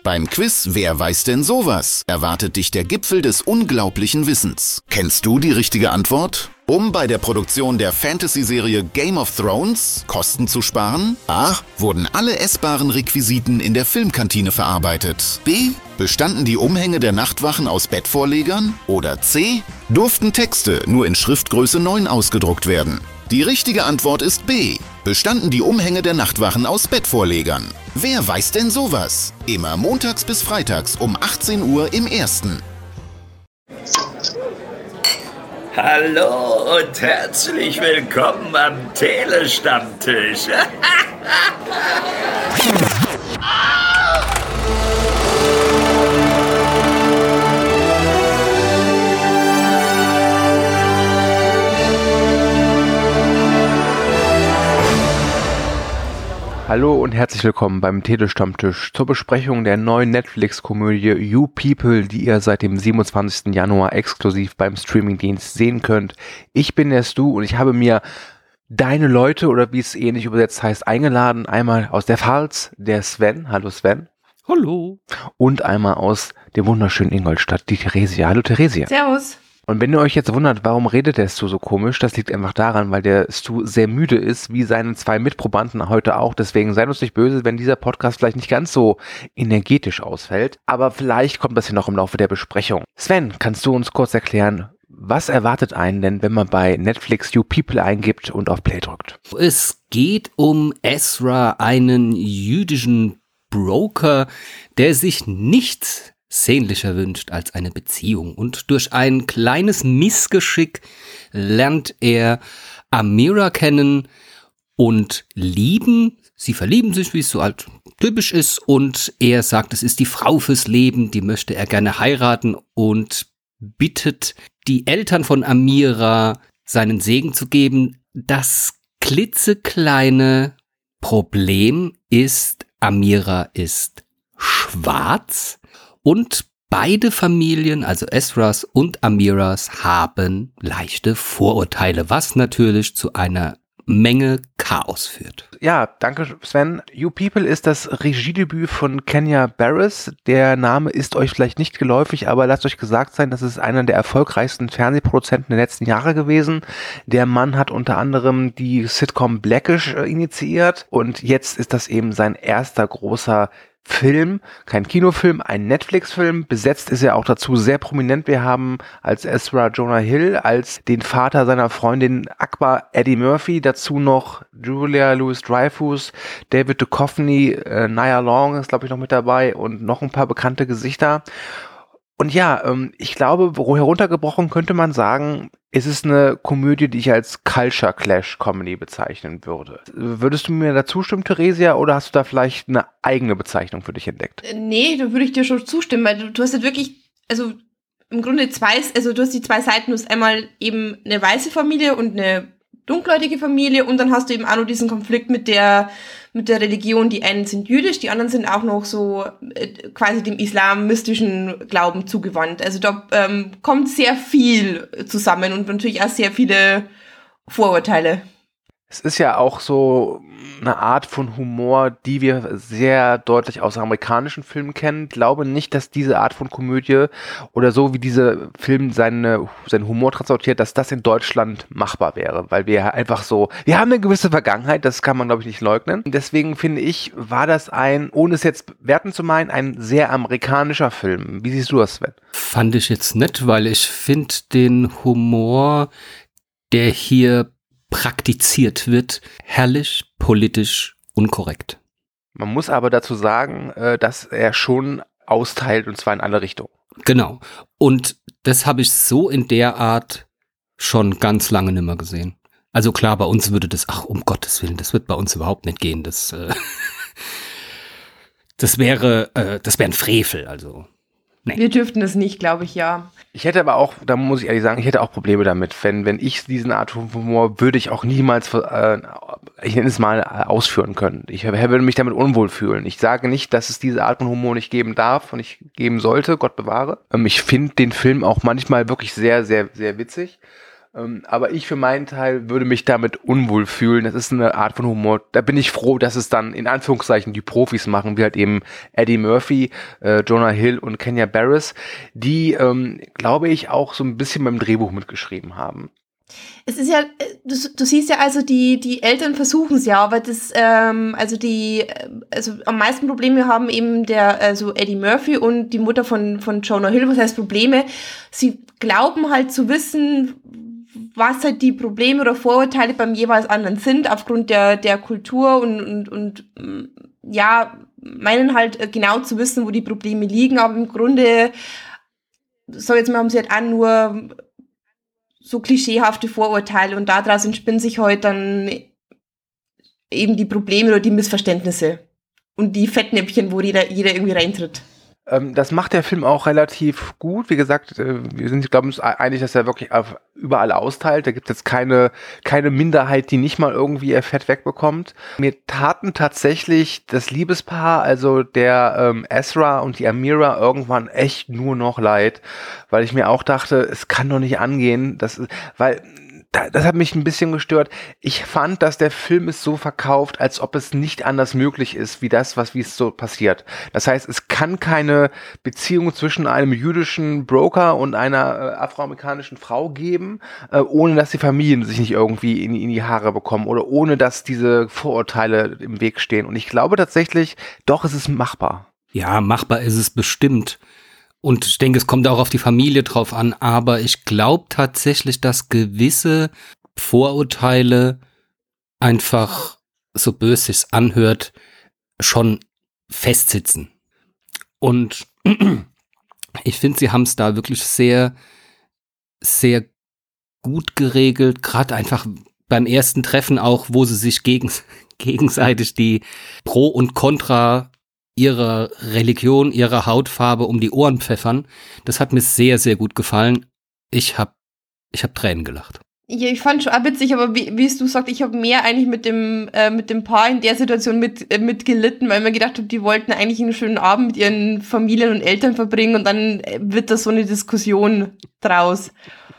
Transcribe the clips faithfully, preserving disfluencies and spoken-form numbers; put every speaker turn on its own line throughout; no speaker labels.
Beim Quiz Wer weiß denn sowas? Erwartet dich der Gipfel des unglaublichen Wissens. Kennst du die richtige Antwort? Um bei der Produktion der Fantasy-Serie Game of Thrones Kosten zu sparen? A. Wurden alle essbaren Requisiten in der Filmkantine verarbeitet? B. Bestanden die Umhänge der Nachtwachen aus Bettvorlegern? Oder C. Durften Texte nur in Schriftgröße neun ausgedruckt werden? Die richtige Antwort ist B. Bestanden die Umhänge der Nachtwachen aus Bettvorlegern? Wer weiß denn sowas? Immer montags bis freitags um achtzehn Uhr im Ersten.
Hallo und herzlich willkommen am Telestammtisch.
Hallo und herzlich willkommen beim Telestammtisch zur Besprechung der neuen Netflix-Komödie You People, die ihr seit dem siebenundzwanzigsten Januar exklusiv beim Streamingdienst sehen könnt. Ich bin der Stu und ich habe mir deine Leute, oder wie es ähnlich übersetzt heißt, eingeladen. Einmal aus der Pfalz, der Sven. Hallo Sven.
Hallo.
Und einmal aus dem wunderschönen Ingolstadt, die Theresia. Hallo Theresia.
Servus.
Und wenn ihr euch jetzt wundert, warum redet der Stu so komisch, das liegt einfach daran, weil der Stu sehr müde ist, wie seine zwei Mitprobanden heute auch. Deswegen seid uns nicht böse, wenn dieser Podcast vielleicht nicht ganz so energetisch ausfällt. Aber vielleicht kommt das hier noch im Laufe der Besprechung. Sven, kannst du uns kurz erklären, was erwartet einen denn, wenn man bei Netflix You People eingibt und auf Play drückt?
Es geht um Ezra, einen jüdischen Broker, der sich nichts sehnlicher wünscht als eine Beziehung. Und durch ein kleines Missgeschick lernt er Amira kennen und lieben. Sie verlieben sich, wie es so halt typisch ist. Und er sagt, es ist die Frau fürs Leben, die möchte er gerne heiraten und bittet die Eltern von Amira, seinen Segen zu geben. Das klitzekleine Problem ist, Amira ist schwarz. Und beide Familien, also Ezras und Amiras, haben leichte Vorurteile, was natürlich zu einer Menge Chaos führt.
Ja, danke Sven. You People ist das Regiedebüt von Kenya Barris. Der Name ist euch vielleicht nicht geläufig, aber lasst euch gesagt sein, das ist einer der erfolgreichsten Fernsehproduzenten der letzten Jahre gewesen. Der Mann hat unter anderem die Sitcom Blackish äh, initiiert und jetzt ist das eben sein erster großer Film, kein Kinofilm, ein Netflix-Film. Besetzt ist er auch dazu sehr prominent. Wir haben als Ezra Jonah Hill, als den Vater seiner Freundin Akbar Eddie Murphy, dazu noch Julia Louis-Dreyfus, David Duchovny, äh, Nia Long ist glaube ich noch mit dabei und noch ein paar bekannte Gesichter. Und ja, ähm, ich glaube, heruntergebrochen könnte man sagen, es ist eine Komödie, die ich als Culture Clash Comedy bezeichnen würde. Würdest du mir da zustimmen, Theresia, oder hast du da vielleicht eine eigene Bezeichnung für dich entdeckt?
Nee, da würde ich dir schon zustimmen, weil du, du hast halt wirklich, also im Grunde zwei, also du hast die zwei Seiten, du hast einmal eben eine weiße Familie und eine dunkelhäutige Familie und dann hast du eben auch noch diesen Konflikt mit der mit der Religion. Die einen sind jüdisch, die anderen sind auch noch so äh, quasi dem islamistischen Glauben zugewandt. Also da ähm, kommt sehr viel zusammen und natürlich auch sehr viele Vorurteile.
Es ist ja auch so eine Art von Humor, die wir sehr deutlich aus amerikanischen Filmen kennen. Ich glaube nicht, dass diese Art von Komödie oder so wie dieser Film seine, seinen Humor transportiert, dass das in Deutschland machbar wäre, weil wir einfach so, wir haben eine gewisse Vergangenheit, das kann man glaube ich nicht leugnen. Deswegen finde ich, war das ein, ohne es jetzt werten zu meinen, ein sehr amerikanischer Film. Wie siehst du das, Sven?
Fand ich jetzt nett, weil ich finde den Humor, der hier praktiziert wird, herrlich, politisch, unkorrekt.
Man muss aber dazu sagen, dass er schon austeilt und zwar in alle Richtungen.
Genau. Und das habe ich so in der Art schon ganz lange nicht mehr gesehen. Also klar, bei uns würde das, ach um Gottes Willen, das wird bei uns überhaupt nicht gehen. Das, äh, das wäre, äh, das wäre ein Frevel, also. Nee.
Wir dürften es nicht, glaube ich, ja.
Ich hätte aber auch, da muss ich ehrlich sagen, ich hätte auch Probleme damit, wenn, wenn ich diesen Art von Humor würde ich auch niemals, äh, ich nenne es mal, ausführen können. Ich würde mich damit unwohl fühlen. Ich sage nicht, dass es diese Art von Humor nicht geben darf und nicht geben sollte, Gott bewahre. Ähm, ich finde den Film auch manchmal wirklich sehr, sehr, sehr witzig. Ähm, aber ich für meinen Teil würde mich damit unwohl fühlen. Das ist eine Art von Humor. Da bin ich froh, dass es dann in Anführungszeichen die Profis machen, wie halt eben Eddie Murphy, äh, Jonah Hill und Kenya Barris, die, ähm, glaube ich, auch so ein bisschen beim Drehbuch mitgeschrieben haben.
Es ist ja, du, du siehst ja also, die, die Eltern versuchen es ja, aber das, ähm, also die, also am meisten Probleme haben eben der, also Eddie Murphy und die Mutter von, von Jonah Hill. Was heißt Probleme? Sie glauben halt zu wissen, was halt die Probleme oder Vorurteile beim jeweils anderen sind, aufgrund der, der Kultur und, und, und, ja, meinen halt genau zu wissen, wo die Probleme liegen, aber im Grunde, so jetzt mal, haben sie halt auch nur so klischeehafte Vorurteile und daraus entspinnen sich halt dann eben die Probleme oder die Missverständnisse und die Fettnäpfchen, wo jeder, jeder irgendwie reintritt.
Ähm, das macht der Film auch relativ gut. Wie gesagt, äh, wir sind, ich glaube, uns einig, dass er wirklich auf überall austeilt. Da gibt es jetzt keine, keine Minderheit, die nicht mal irgendwie ihr Fett wegbekommt. Mir taten tatsächlich das Liebespaar, also der ähm, Ezra und die Amira, irgendwann echt nur noch leid, weil ich mir auch dachte, es kann doch nicht angehen, dass, weil das hat mich ein bisschen gestört. Ich fand, dass der Film es so verkauft, als ob es nicht anders möglich ist, wie das, was wie es so passiert. Das heißt, es kann keine Beziehung zwischen einem jüdischen Broker und einer äh, afroamerikanischen Frau geben, äh, ohne dass die Familien sich nicht irgendwie in, in die Haare bekommen oder ohne dass diese Vorurteile im Weg stehen. Und ich glaube tatsächlich, doch, es ist machbar.
Ja, machbar ist es bestimmt. Und ich denke, es kommt auch auf die Familie drauf an, aber ich glaube tatsächlich, dass gewisse Vorurteile einfach, so böse sich's anhört, schon festsitzen. Und ich finde, sie haben es da wirklich sehr, sehr gut geregelt, gerade einfach beim ersten Treffen auch, wo sie sich gegen, gegenseitig die Pro und Contra ihrer Religion, ihrer Hautfarbe um die Ohren pfeffern. Das hat mir sehr, sehr gut gefallen. Ich habe ich hab Tränen gelacht.
Ja, ich fand schon auch witzig, aber wie, wie es du sagst, ich habe mehr eigentlich mit dem äh, mit dem Paar in der Situation mit äh, mit gelitten, weil ich mir gedacht habe, die wollten eigentlich einen schönen Abend mit ihren Familien und Eltern verbringen und dann wird das so eine Diskussion draus.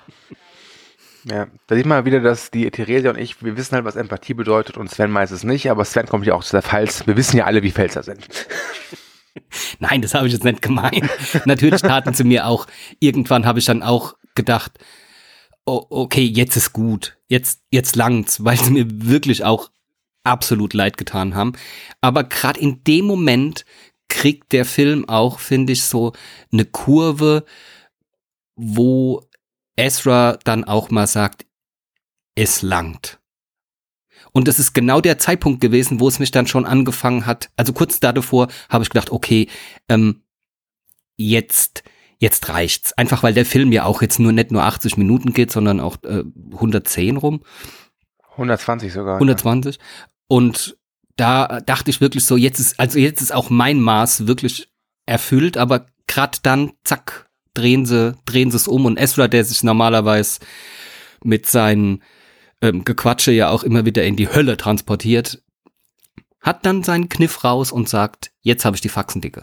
Ja, da sieht man wieder, dass die Theresia und ich, wir wissen halt, was Empathie bedeutet und Sven weiß es nicht, aber Sven kommt ja auch zu der Pfalz. Wir wissen ja alle, wie Pfälzer sind.
Nein, das habe ich jetzt nicht gemeint. Natürlich taten sie mir auch, irgendwann habe ich dann auch gedacht, oh, okay, jetzt ist gut, jetzt, jetzt langt's, weil sie mir wirklich auch absolut leid getan haben. Aber gerade in dem Moment kriegt der Film auch, finde ich, so eine Kurve, wo Ezra dann auch mal sagt, es langt. Und das ist genau der Zeitpunkt gewesen, wo es mich dann schon angefangen hat, also kurz davor habe ich gedacht, okay, ähm, jetzt, jetzt reicht's. Einfach weil der Film ja auch jetzt nur nicht nur achtzig Minuten geht, sondern auch äh, hundertzehn rum.
hundertzwanzig sogar.
hundertzwanzig. Ja. Und da dachte ich wirklich so, jetzt ist, also jetzt ist auch mein Maß wirklich erfüllt, aber grad dann, zack, drehen sie, drehen sie es um und Ezra, der sich normalerweise mit seinen ähm, Gequatsche ja auch immer wieder in die Hölle transportiert, hat dann seinen Kniff raus und sagt, jetzt habe ich die Faxen dicke.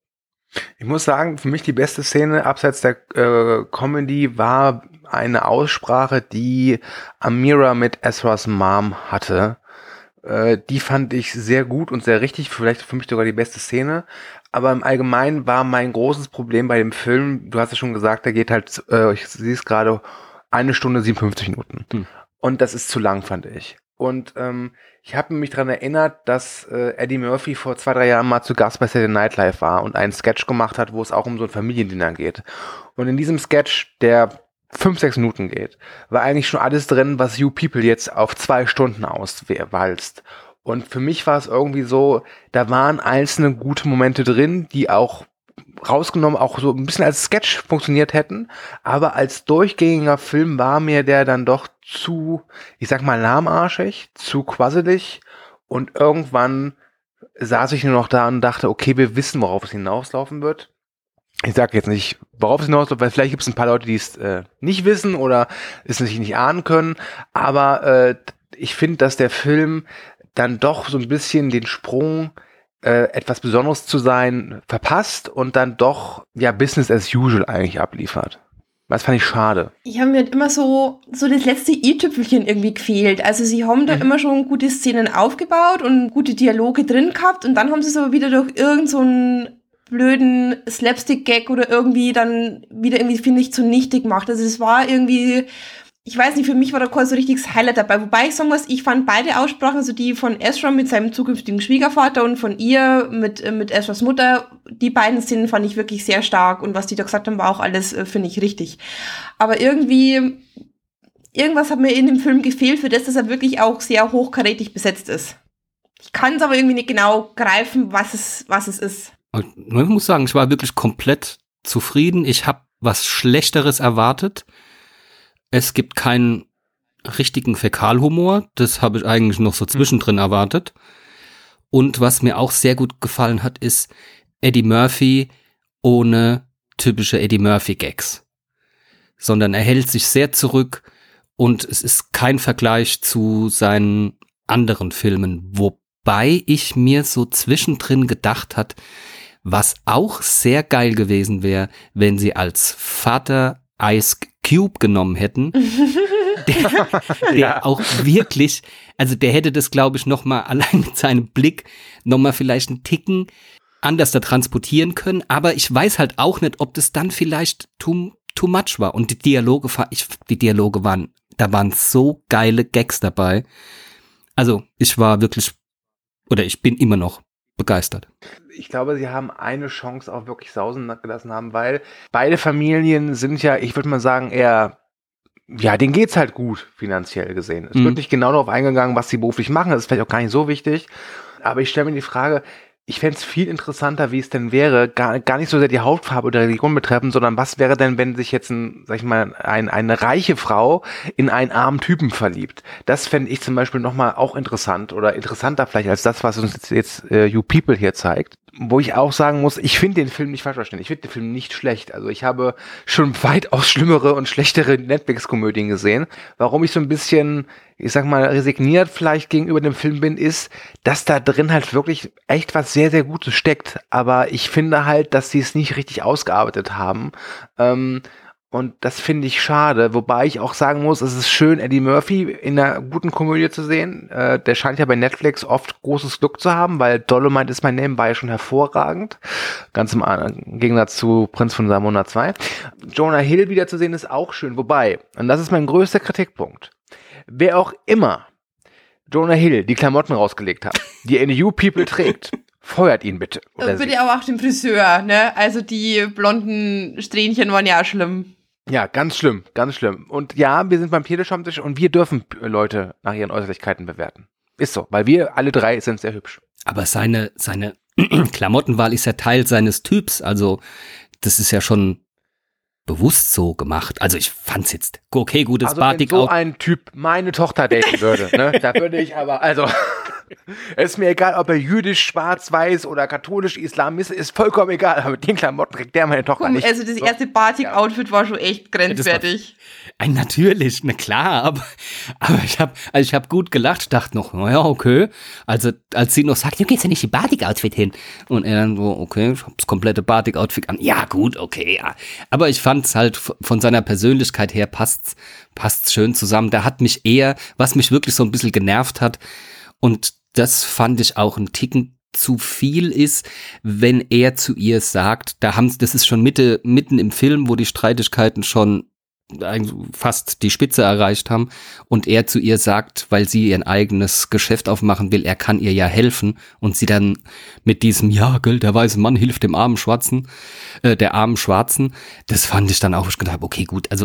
Ich muss sagen, für mich die beste Szene abseits der äh, Comedy war eine Aussprache, die Amira mit Ezras Mom hatte. Äh, die fand ich sehr gut und sehr richtig, vielleicht für mich sogar die beste Szene. Aber im Allgemeinen war mein großes Problem bei dem Film, du hast ja schon gesagt, der geht halt, äh, ich sehe es gerade, eine Stunde siebenundfünfzig Minuten. Hm. Und das ist zu lang, fand ich. Und ähm, ich habe mich daran erinnert, dass äh, Eddie Murphy vor zwei, drei Jahren mal zu Gast bei Saturday Night Live war und einen Sketch gemacht hat, wo es auch um so ein Familiendinner geht. Und in diesem Sketch, der fünf, sechs Minuten geht, war eigentlich schon alles drin, was You People jetzt auf zwei Stunden auswalzt. Und für mich war es irgendwie so, da waren einzelne gute Momente drin, die auch rausgenommen auch so ein bisschen als Sketch funktioniert hätten, aber als durchgängiger Film war mir der dann doch zu, ich sag mal, lahmarschig, zu quasselig und irgendwann saß ich nur noch da und dachte, okay, wir wissen, worauf es hinauslaufen wird. Ich sage jetzt nicht, worauf es hinausläuft, weil vielleicht gibt es ein paar Leute, die es äh, nicht wissen oder es sich nicht ahnen können, aber äh, ich finde, dass der Film dann doch so ein bisschen den Sprung, äh, etwas Besonderes zu sein, verpasst und dann doch, ja, Business as usual eigentlich abliefert. Das fand ich schade.
Ich habe mir halt immer so, so das letzte i-Tüpfelchen irgendwie gefehlt. Also sie haben da mhm. immer schon gute Szenen aufgebaut und gute Dialoge drin gehabt und dann haben sie es aber wieder durch irgend so einen blöden Slapstick-Gag oder irgendwie dann wieder irgendwie, finde ich, zunichte gemacht. Also es war irgendwie, ich weiß nicht, für mich war da kein so richtiges Highlight dabei. Wobei ich sagen muss, ich fand beide Aussprachen, also die von Ezra mit seinem zukünftigen Schwiegervater und von ihr mit, mit Ezras Mutter, die beiden Szenen fand ich wirklich sehr stark und was die da gesagt haben, war auch alles, finde ich, richtig. Aber irgendwie, irgendwas hat mir in dem Film gefehlt, für das, dass er wirklich auch sehr hochkarätig besetzt ist. Ich kann es aber irgendwie nicht genau greifen, was es, was es ist.
Ich muss sagen, ich war wirklich komplett zufrieden. Ich habe was Schlechteres erwartet. Es gibt keinen richtigen Fäkalhumor. Das habe ich eigentlich noch so zwischendrin erwartet. Und was mir auch sehr gut gefallen hat, ist Eddie Murphy ohne typische Eddie Murphy-Gags. Sondern er hält sich sehr zurück und es ist kein Vergleich zu seinen anderen Filmen. Wobei ich mir so zwischendrin gedacht hat, was auch sehr geil gewesen wäre, wenn sie als Vater Ice Cube genommen hätten, der, der ja. auch wirklich, also der hätte das, glaube ich, nochmal allein mit seinem Blick nochmal vielleicht einen Ticken anders da transportieren können, aber ich weiß halt auch nicht, ob das dann vielleicht too, too much war und die Dialoge, ich, die Dialoge waren, da waren so geile Gags dabei, also ich war wirklich, oder ich bin immer noch begeistert.
Ich glaube, sie haben eine Chance auch wirklich sausen gelassen haben, weil beide Familien sind ja, ich würde mal sagen, eher, ja, denen geht's halt gut, finanziell gesehen. Es mhm. wird nicht genau darauf eingegangen, was sie beruflich machen, das ist vielleicht auch gar nicht so wichtig, aber ich stelle mir die Frage, ich fände es viel interessanter, wie es denn wäre, gar, gar nicht so sehr die Hautfarbe oder Religion betreffen, sondern was wäre denn, wenn sich jetzt ein, sag ich mal, ein, eine reiche Frau in einen armen Typen verliebt? Das fände ich zum Beispiel nochmal auch interessant oder interessanter vielleicht als das, was uns jetzt, jetzt uh, You People hier zeigt. Wo ich auch sagen muss, ich finde den Film nicht falsch verstehen. Ich finde den Film nicht schlecht. Also ich habe schon weitaus schlimmere und schlechtere Netflix-Komödien gesehen. Warum ich so ein bisschen, ich sag mal, resigniert vielleicht gegenüber dem Film bin, ist, dass da drin halt wirklich echt was sehr, sehr Gutes steckt. Aber ich finde halt, dass sie es nicht richtig ausgearbeitet haben. Ähm, Und das finde ich schade, wobei ich auch sagen muss, es ist schön, Eddie Murphy in einer guten Komödie zu sehen. Äh, der scheint ja bei Netflix oft großes Glück zu haben, weil Dolomite is My Name war ja schon hervorragend. Ganz im Gegensatz zu Prinz von Samona zwei. Jonah Hill wieder zu sehen ist auch schön, wobei, und das ist mein größter Kritikpunkt, wer auch immer Jonah Hill die Klamotten rausgelegt hat, die er in You People trägt, feuert ihn bitte.
Oder bitte aber auch den Friseur, ne? Also die blonden Strähnchen waren ja auch schlimm.
Ja, ganz schlimm, ganz schlimm. Und ja, wir sind beim Pferdestammtisch und wir dürfen Leute nach ihren Äußerlichkeiten bewerten. Ist so, weil wir alle drei sind sehr hübsch.
Aber seine, seine Klamottenwahl ist ja Teil seines Typs, also das ist ja schon bewusst so gemacht. Also ich fand's jetzt, okay, gutes
also
Batik.
Wenn so ein Typ meine Tochter daten würde, ne, da würde ich aber, also es ist mir egal, ob er jüdisch, schwarz-weiß oder katholisch, Islam ist, ist vollkommen egal, aber mit den Klamotten kriegt der meine Tochter nicht.
Also das erste Batik-Outfit war schon echt grenzwertig.
Ein natürlich, na klar, aber, aber ich habe also ich hab gut gelacht, dachte noch, naja, okay. Also als sie noch sagt, du gehst ja nicht die Batik-Outfit hin. Und er dann so, okay, ich hab das komplette Batik-Outfit an. Ja, gut, okay, ja. Aber ich fand's halt von seiner Persönlichkeit her passt's, passt's schön zusammen. Da hat mich eher, was mich wirklich so ein bisschen genervt hat, und das fand ich auch einen Ticken zu viel ist, wenn er zu ihr sagt, da haben, das ist schon Mitte, mitten im Film, wo die Streitigkeiten schon fast die Spitze erreicht haben und er zu ihr sagt, weil sie ihr eigenes Geschäft aufmachen will, er kann ihr ja helfen und sie dann mit diesem, ja, gell, der weiße Mann hilft dem armen Schwarzen, äh, der armen Schwarzen, das fand ich dann auch, ich gedacht habe, okay, gut, also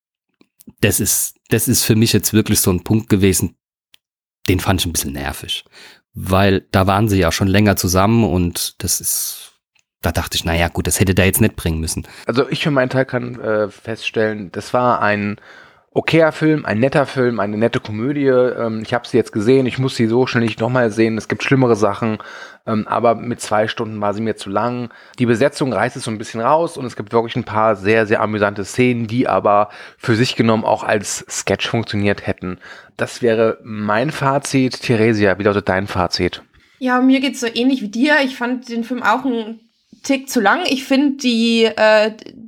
das ist, das ist für mich jetzt wirklich so ein Punkt gewesen, den fand ich ein bisschen nervig, weil da waren sie ja schon länger zusammen und das ist, da dachte ich, naja gut, das hätte der jetzt nicht bringen müssen.
Also ich für meinen Teil kann äh, feststellen, das war ein okayer Film, ein netter Film, eine nette Komödie. Ähm, ich habe sie jetzt gesehen, ich muss sie so schnell nicht nochmal sehen, es gibt schlimmere Sachen, ähm, aber mit zwei Stunden war sie mir zu lang. Die Besetzung reißt es so ein bisschen raus und es gibt wirklich ein paar sehr, sehr amüsante Szenen, die aber für sich genommen auch als Sketch funktioniert hätten. Das wäre mein Fazit. Theresia, wie lautet dein Fazit?
Ja, mir geht's so ähnlich wie dir. Ich fand den Film auch ein Tick zu lang. Ich finde die, äh,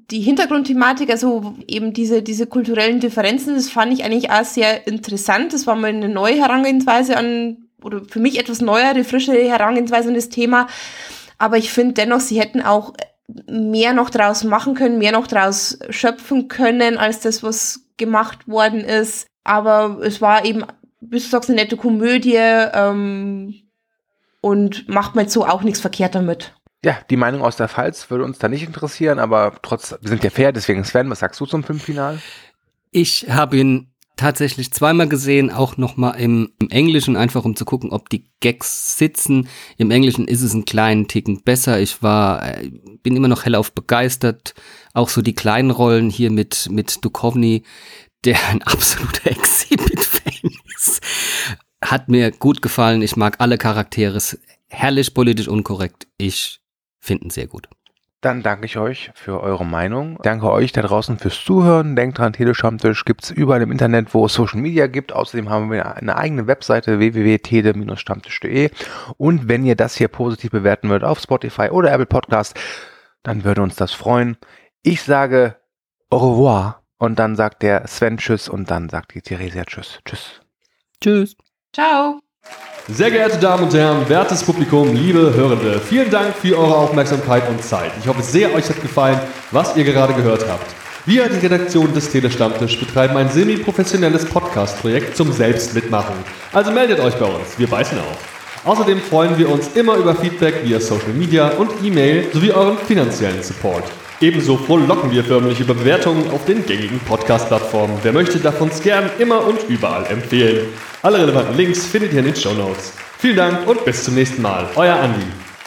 die Hintergrundthematik, also eben diese, diese kulturellen Differenzen, das fand ich eigentlich auch sehr interessant. Das war mal eine neue Herangehensweise an, oder für mich etwas neuere, frischere Herangehensweise an das Thema. Aber ich finde dennoch, sie hätten auch mehr noch draus machen können, mehr noch draus schöpfen können, als das, was gemacht worden ist. Aber es war eben, wie du sagst, eine nette Komödie ähm, und macht man jetzt so auch nichts verkehrt damit.
Ja, die Meinung aus der Pfalz würde uns da nicht interessieren, aber trotz, wir sind ja fair, deswegen Sven, was sagst du zum Filmfinale?
Ich habe ihn tatsächlich zweimal gesehen, auch nochmal im, im Englischen, einfach um zu gucken, ob die Gags sitzen. Im Englischen ist es einen kleinen Ticken besser. Ich war, bin immer noch hellauf begeistert. Auch so die kleinen Rollen hier mit, mit Duchovny, der ein absoluter Exhibit-Fan ist. Hat mir gut gefallen. Ich mag alle Charaktere. Ist herrlich politisch unkorrekt. Ich finde ihn sehr gut.
Dann danke ich euch für eure Meinung. Danke euch da draußen fürs Zuhören. Denkt dran, Telestammtisch gibt es überall im Internet, wo es Social Media gibt. Außerdem haben wir eine eigene Webseite w w w punkt tele Bindestrich stammtisch punkt de. Und wenn ihr das hier positiv bewerten würdet auf Spotify oder Apple Podcast, dann würde uns das freuen. Ich sage au revoir und dann sagt der Sven Tschüss und dann sagt die Theresia Tschüss. Tschüss.
Tschüss.
Ciao.
Sehr geehrte Damen und Herren, wertes Publikum, liebe Hörende, vielen Dank für eure Aufmerksamkeit und Zeit. Ich hoffe sehr, euch hat gefallen, was ihr gerade gehört habt. Wir, die Redaktion des Telestammtisch, betreiben ein semi-professionelles Podcast-Projekt zum Selbstmitmachen. Also meldet euch bei uns, wir beißen auf. Außerdem freuen wir uns immer über Feedback via Social Media und E-Mail sowie euren finanziellen Support. Ebenso frohlocken wir förmlich über Bewertungen auf den gängigen Podcast-Plattformen. Wer möchte, darf uns gern immer und überall empfehlen. Alle relevanten Links findet ihr in den Shownotes. Vielen Dank und bis zum nächsten Mal. Euer Andi.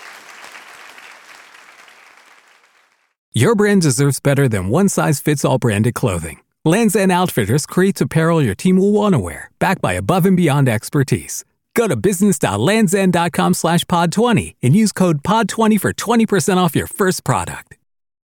Your brand deserves better than one-size-fits-all branded clothing. Lands' End Outfitters creates apparel your team will want to wear, backed by above-and-beyond expertise. Go to business.landsend.com slash pod 20 and use code pod twenty for twenty percent off your first product.